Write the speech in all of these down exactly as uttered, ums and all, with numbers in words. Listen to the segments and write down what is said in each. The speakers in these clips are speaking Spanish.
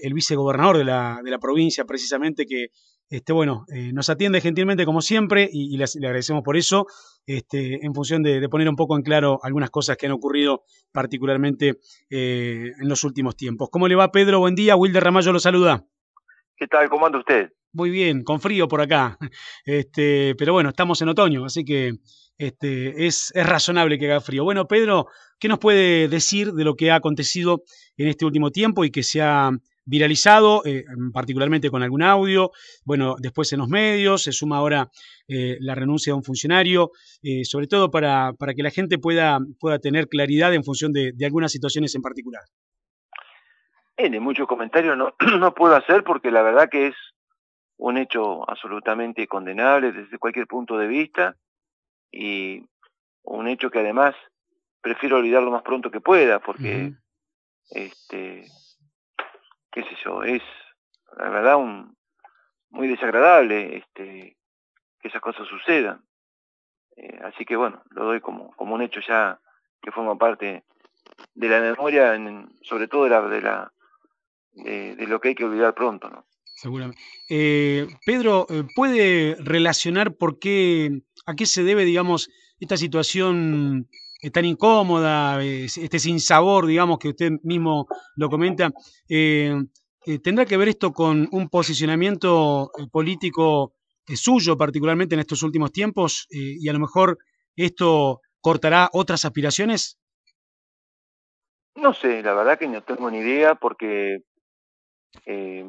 el vicegobernador de la, de la provincia, precisamente, que este, bueno, eh, nos atiende gentilmente como siempre y, y le, le agradecemos por eso, este, en función de, de poner un poco en claro algunas cosas que han ocurrido particularmente eh, en los últimos tiempos. ¿Cómo le va, Pedro? Buen día, Wilder Ramallo lo saluda. ¿Qué tal? ¿Cómo anda usted? Muy bien, con frío por acá. Este, pero bueno, estamos en otoño, así que este, es, es razonable que haga frío. Bueno, Pedro, ¿qué nos puede decir de lo que ha acontecido en este último tiempo y que se ha viralizado, eh, particularmente con algún audio? Bueno, después en los medios, se suma ahora eh, la renuncia de un funcionario, eh, sobre todo para, para que la gente pueda, pueda tener claridad en función de, de algunas situaciones en particular. Tiene muchos comentarios, no, no puedo hacer porque la verdad que es un hecho absolutamente condenable desde cualquier punto de vista y un hecho que además prefiero olvidar lo más pronto que pueda Uh -huh. porque, este, qué sé yo, es la verdad un, muy desagradable este, que esas cosas sucedan. Eh, así que bueno, lo doy como, como un hecho ya que forma parte de la memoria, en, sobre todo de la, de la de, de lo que hay que olvidar pronto, ¿no? Seguramente. Eh, Pedro, eh, ¿puede relacionar por qué, a qué se debe, digamos, esta situación eh, tan incómoda, eh, este sinsabor, digamos, que usted mismo lo comenta? Eh, eh, ¿Tendrá que ver esto con un posicionamiento eh, político eh, suyo, particularmente en estos últimos tiempos? Eh, y a lo mejor esto cortará otras aspiraciones. No sé, la verdad que no tengo ni idea porque eh,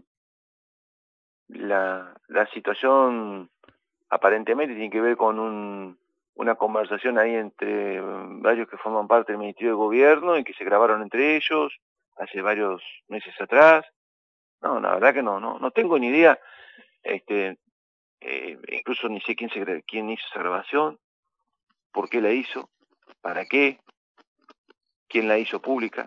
la, la situación aparentemente tiene que ver con un, una conversación ahí entre varios que forman parte del Ministerio de Gobierno y que se grabaron entre ellos hace varios meses atrás. No, la verdad que no, no, no tengo ni idea. Este, eh, incluso ni sé quién, se, quién hizo esa grabación, por qué la hizo, para qué, quién la hizo pública.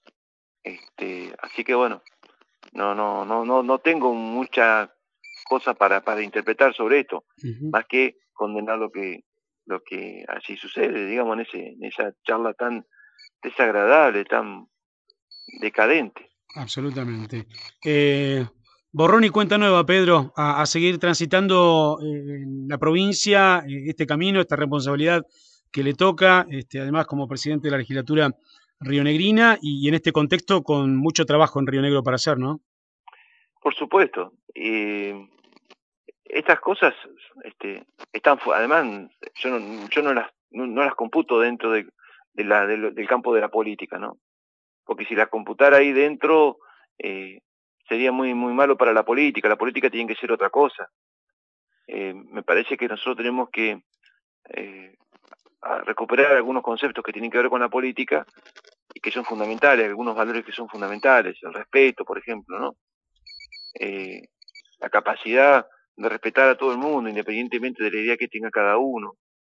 Este, así que bueno, no, no, no, no, no tengo mucha cosa para, para interpretar sobre esto, Uh -huh. más que condenar lo que, lo que así sucede, digamos, en ese, en esa charla tan desagradable, tan decadente. Absolutamente. Eh, borrón y cuenta nueva, Pedro, a, a seguir transitando eh, en la provincia, eh, este camino, esta responsabilidad que le toca, este, además como presidente de la legislatura rionegrina y, y en este contexto con mucho trabajo en Río Negro para hacer, ¿no? Por supuesto, eh, estas cosas este, están, además, yo no, yo no las, no, no las computo dentro de, de la, de, del campo de la política, ¿no? Porque si la computara ahí dentro, eh, sería muy, muy malo para la política. La política tiene que ser otra cosa. Eh, me parece que nosotros tenemos que eh, recuperar algunos conceptos que tienen que ver con la política y que son fundamentales, algunos valores que son fundamentales, el respeto, por ejemplo, ¿no? Eh, la capacidad de respetar a todo el mundo, independientemente de la idea que tenga cada uno,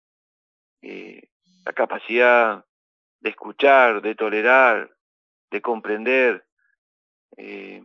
eh, la capacidad de escuchar, de tolerar, de comprender. Eh,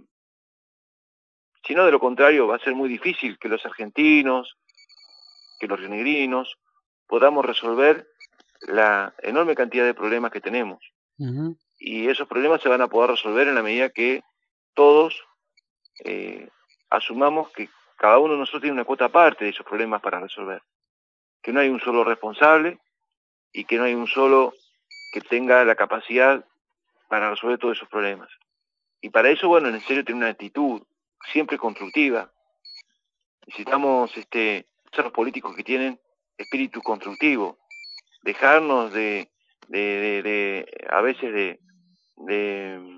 si no, de lo contrario, va a ser muy difícil que los argentinos, que los rionegrinos, podamos resolver la enorme cantidad de problemas que tenemos. Uh -huh. Y esos problemas se van a poder resolver en la medida que todos eh, asumamos que cada uno de nosotros tiene una cuota aparte de esos problemas para resolver. Que no hay un solo responsable y que no hay un solo que tenga la capacidad para resolver todos esos problemas. Y para eso, bueno, en serio, tener una actitud siempre constructiva. Necesitamos este, ser los políticos que tienen espíritu constructivo, dejarnos de, de, de, de a veces de, de,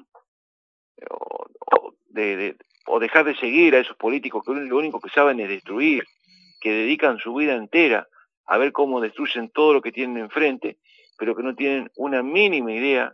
o, de, de, o dejar de seguir a esos políticos que lo único que saben es destruir, que dedican su vida entera a ver cómo destruyen todo lo que tienen enfrente, pero que no tienen una mínima idea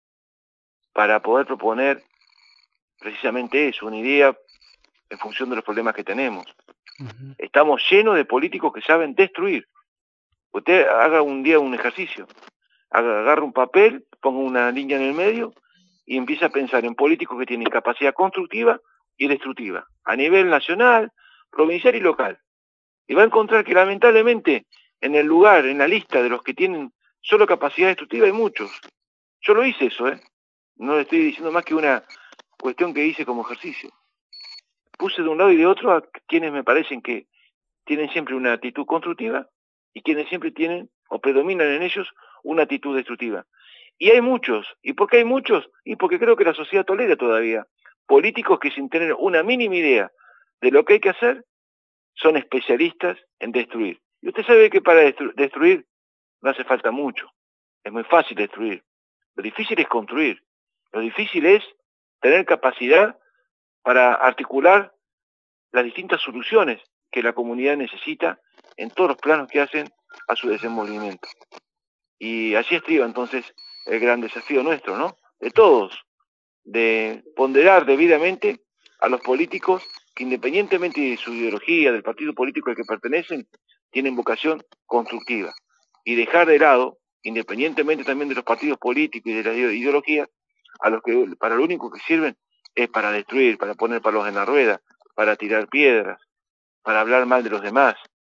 para poder proponer precisamente eso, una idea en función de los problemas que tenemos. Uh -huh. Estamos llenos de políticos que saben destruir. Usted haga un día un ejercicio, haga, agarre un papel, ponga una línea en el medio y empieza a pensar en políticos que tienen capacidad constructiva y destructiva, a nivel nacional, provincial y local. Y va a encontrar que lamentablemente en el lugar, en la lista de los que tienen solo capacidad destructiva hay muchos. Yo lo hice eso, ¿eh? No le estoy diciendo más que una, cuestión que hice como ejercicio. Puse de un lado y de otro a quienes me parecen que tienen siempre una actitud constructiva y quienes siempre tienen o predominan en ellos una actitud destructiva. Y hay muchos. ¿Y por qué hay muchos? Y porque creo que la sociedad tolera todavía políticos que sin tener una mínima idea de lo que hay que hacer, son especialistas en destruir. Y usted sabe que para destru destruir no hace falta mucho. Es muy fácil destruir. Lo difícil es construir. Lo difícil es tener capacidad para articular las distintas soluciones que la comunidad necesita en todos los planos que hacen a su desenvolvimiento. Y así estriba entonces el gran desafío nuestro, ¿no? De todos, de ponderar debidamente a los políticos que independientemente de su ideología, del partido político al que pertenecen, tienen vocación constructiva. Y dejar de lado, independientemente también de los partidos políticos y de la ideología, a los que para lo único que sirven es para destruir, para poner palos en la rueda, para tirar piedras, para hablar mal de los demás,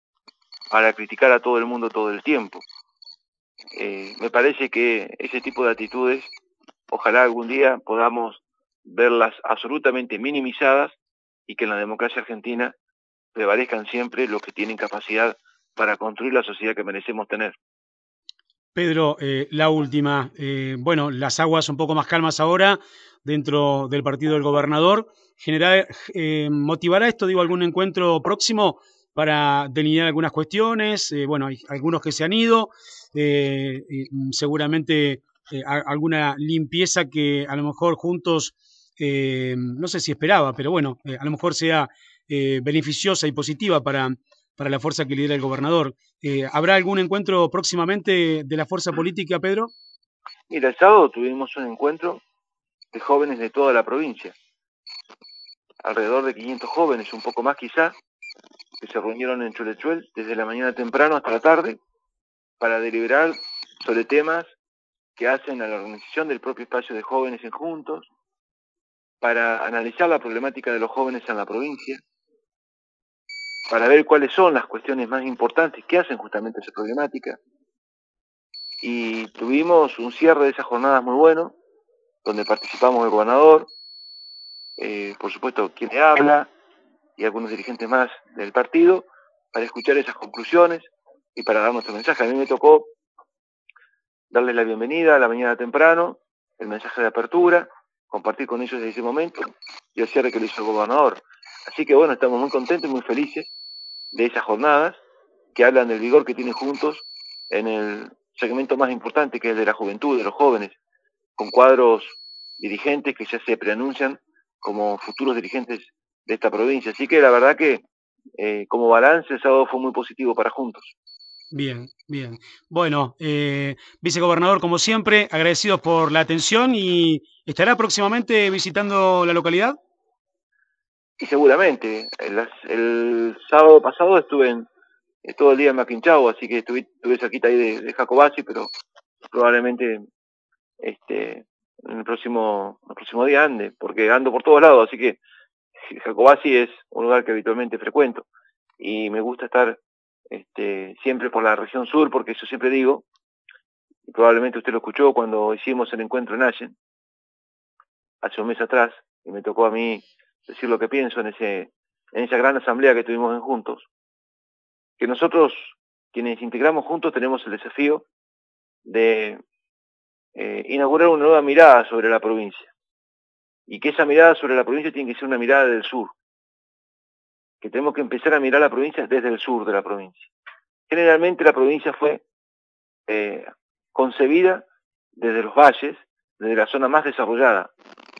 para criticar a todo el mundo todo el tiempo. Eh, me parece que ese tipo de actitudes, ojalá algún día podamos verlas absolutamente minimizadas y que en la democracia argentina prevalezcan siempre los que tienen capacidad para construir la sociedad que merecemos tener. Pedro, eh, la última. Eh, bueno, las aguas un poco más calmas ahora dentro del partido del gobernador. Generar, eh, ¿motivará esto, digo, algún encuentro próximo para delinear algunas cuestiones? Eh, bueno, hay algunos que se han ido. Eh, y seguramente eh, a, alguna limpieza que a lo mejor juntos, eh, no sé si esperaba, pero bueno, eh, a lo mejor sea eh, beneficiosa y positiva para, para la fuerza que lidera el gobernador. Eh, ¿Habrá algún encuentro próximamente de la fuerza política, Pedro? Mira, el sábado tuvimos un encuentro de jóvenes de toda la provincia, alrededor de quinientos jóvenes, un poco más quizá, que se reunieron en Chulechuel desde la mañana temprano hasta la tarde para deliberar sobre temas que hacen a la organización del propio espacio de jóvenes en Juntos, para analizar la problemática de los jóvenes en la provincia, para ver cuáles son las cuestiones más importantes que hacen justamente esa problemática. Y tuvimos un cierre de esas jornadas muy bueno, donde participamos el gobernador, eh, por supuesto quien le habla y algunos dirigentes más del partido, para escuchar esas conclusiones y para dar nuestro mensaje. A mí me tocó darles la bienvenida a la mañana temprano, el mensaje de apertura, compartir con ellos desde ese momento y el cierre que le hizo el gobernador. Así que bueno, estamos muy contentos y muy felices de esas jornadas que hablan del vigor que tienen juntos en el segmento más importante, que es el de la juventud, de los jóvenes, con cuadros dirigentes que ya se preanuncian como futuros dirigentes de esta provincia. Así que la verdad que eh, como balance el sábado fue muy positivo para Juntos. Bien, bien. Bueno, eh, vicegobernador, como siempre, agradecidos por la atención y ¿estará próximamente visitando la localidad? Y seguramente, el, el sábado pasado estuve en, eh, todo el día en Maquinchao, así que estuve, estuve cerquita ahí de, de Jacobasi, pero probablemente este, en el próximo, el próximo día ande, porque ando por todos lados, así que Jacobasi es un lugar que habitualmente frecuento y me gusta estar este, siempre por la región sur, porque eso siempre digo, y probablemente usted lo escuchó cuando hicimos el encuentro en Allen, hace un mes atrás, y me tocó a mí decir lo que pienso en, ese, en esa gran asamblea que tuvimos en Juntos, que nosotros, quienes integramos Juntos, tenemos el desafío de eh, inaugurar una nueva mirada sobre la provincia, y que esa mirada sobre la provincia tiene que ser una mirada del sur, que tenemos que empezar a mirar la provincia desde el sur de la provincia. Generalmente la provincia fue eh, concebida desde los valles, desde la zona más desarrollada.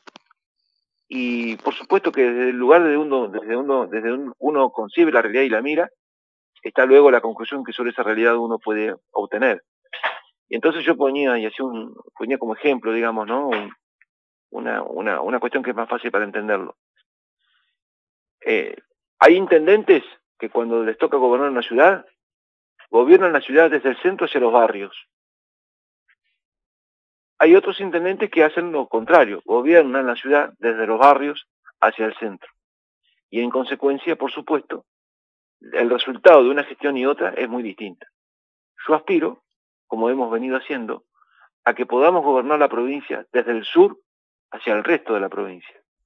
Y por supuesto que desde el lugar desde uno, desde uno, desde un, uno concibe la realidad y la mira, está luego la conclusión que sobre esa realidad uno puede obtener. Y entonces yo ponía, y hacía un, ponía como ejemplo, digamos, ¿no? Un, una, una, una cuestión que es más fácil para entenderlo. Eh, hay intendentes que cuando les toca gobernar una ciudad, gobiernan la ciudad desde el centro hacia los barrios. Hay otros intendentes que hacen lo contrario, gobiernan la ciudad desde los barrios hacia el centro. Y en consecuencia, por supuesto, el resultado de una gestión y otra es muy distinta. Yo aspiro, como hemos venido haciendo, a que podamos gobernar la provincia desde el sur hacia el resto de la provincia.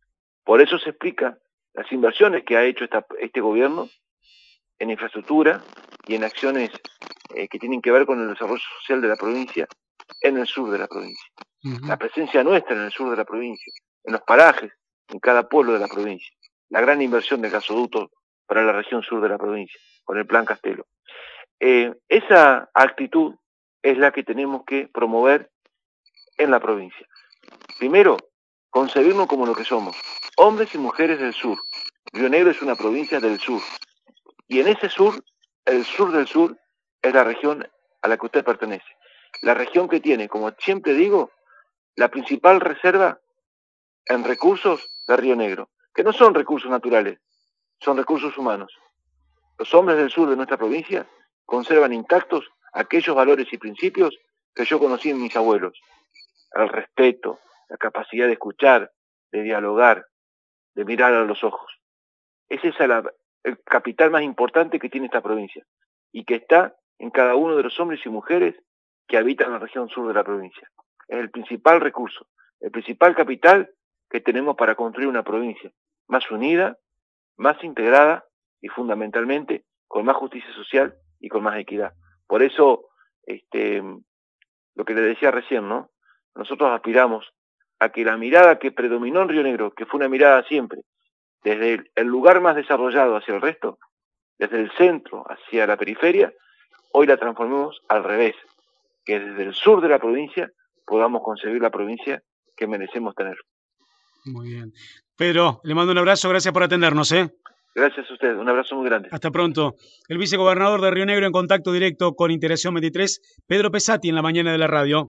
Por eso se explica las inversiones que ha hecho esta, este gobierno en infraestructura y en acciones eh, que tienen que ver con el desarrollo social de la provincia en el sur de la provincia. Uh-huh. La presencia nuestra en el sur de la provincia, en los parajes, en cada pueblo de la provincia. La gran inversión de gasoducto para la región sur de la provincia, con el Plan Castelo. Eh, esa actitud es la que tenemos que promover en la provincia. Primero, concebirnos como lo que somos, hombres y mujeres del sur. Río Negro es una provincia del sur. Y en ese sur, el sur del sur, es la región a la que usted pertenece. La región que tiene, como siempre digo, la principal reserva en recursos de Río Negro, que no son recursos naturales, son recursos humanos. Los hombres del sur de nuestra provincia conservan intactos aquellos valores y principios que yo conocí en mis abuelos. El respeto, la capacidad de escuchar, de dialogar, de mirar a los ojos. Ese es la, el capital más importante que tiene esta provincia y que está en cada uno de los hombres y mujeres que habitan la región sur de la provincia. Es el principal recurso, el principal capital que tenemos para construir una provincia más unida, más integrada y fundamentalmente con más justicia social y con más equidad. Por eso, este, lo que le decía recién, ¿no? Nosotros aspiramos a que la mirada que predominó en Río Negro, que fue una mirada siempre, desde el, el lugar más desarrollado hacia el resto, desde el centro hacia la periferia, hoy la transformemos al revés, que desde el sur de la provincia podamos concebir la provincia que merecemos tener. Muy bien. Pedro, le mando un abrazo, gracias por atendernos, ¿eh? Gracias a usted, un abrazo muy grande. Hasta pronto. El vicegobernador de Río Negro en contacto directo con Integración veintitrés, Pedro Pesati, en la mañana de la radio.